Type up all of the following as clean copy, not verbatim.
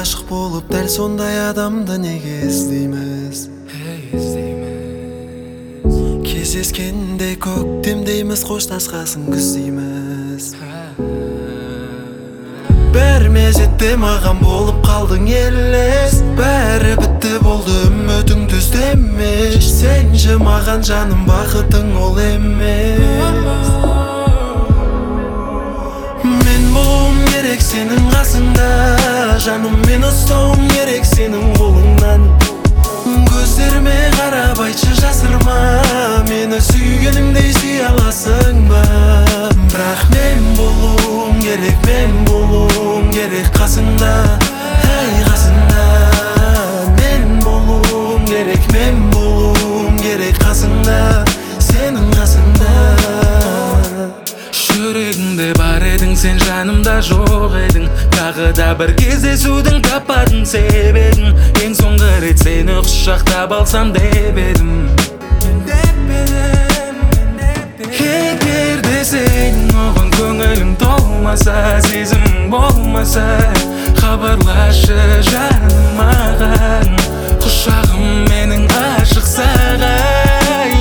ашық болып дәл сондай адамды неге іздейміз? Кездескенде көктемдейміз, қоштасқасын күз дейміз. Бір мезетте маған болып қалдың елес, бәрі бітті болды үмітіңді іздемеш. Сен же маған жаным, бақытың ол емес. Мен болуым керек сенің қасыңда, жаным, мен ұстауым керек сенің қолыңнан. Көздеріме қарап айтшы жасырма, мені сүйгеніңдей сүй аласың ба? Бірақ мен болуым керек, мен болуым керек қасыңда, әй қасыңда. Мен болуым керек, мен болуым керек қасыңда, сенің қасыңда. Жүрегіңде бар едің, сен жанымда жоқ едің. Тағы да бір кездесудің таппадың себебін. Ең соңғы рет сені құшақтап алсам деп едім. Егер де сен оған көңілің толмаса, сезімің болмаса, хабарлашы жаным маған. Құшағым менің ашық саған.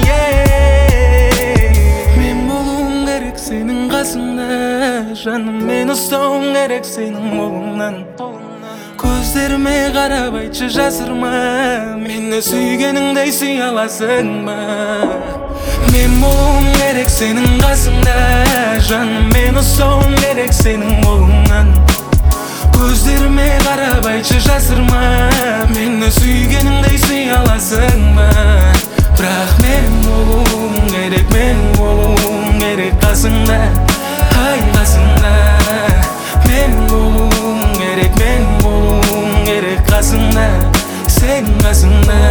Мен болуым керек сенің қасыңда, жаным, мен ұстауым керек сенің қолыңнан. Көздеріме қарап айтшы жасырма, мені сүйгеніңдей сүй аласың ба? Мен болуым керек сенің қасыңда, жаным, мен ұстауым керек сенің қолыңнан. Көздеріме қарап айтшы жасырма, мені сүйгеніңдей сүй аласың ба? Бірақ мен болуым керек, мен болуым керек қасыңда, ай қасыңда. Мен болуым керек, мен болуым керек қасыңда, сен қасыңда.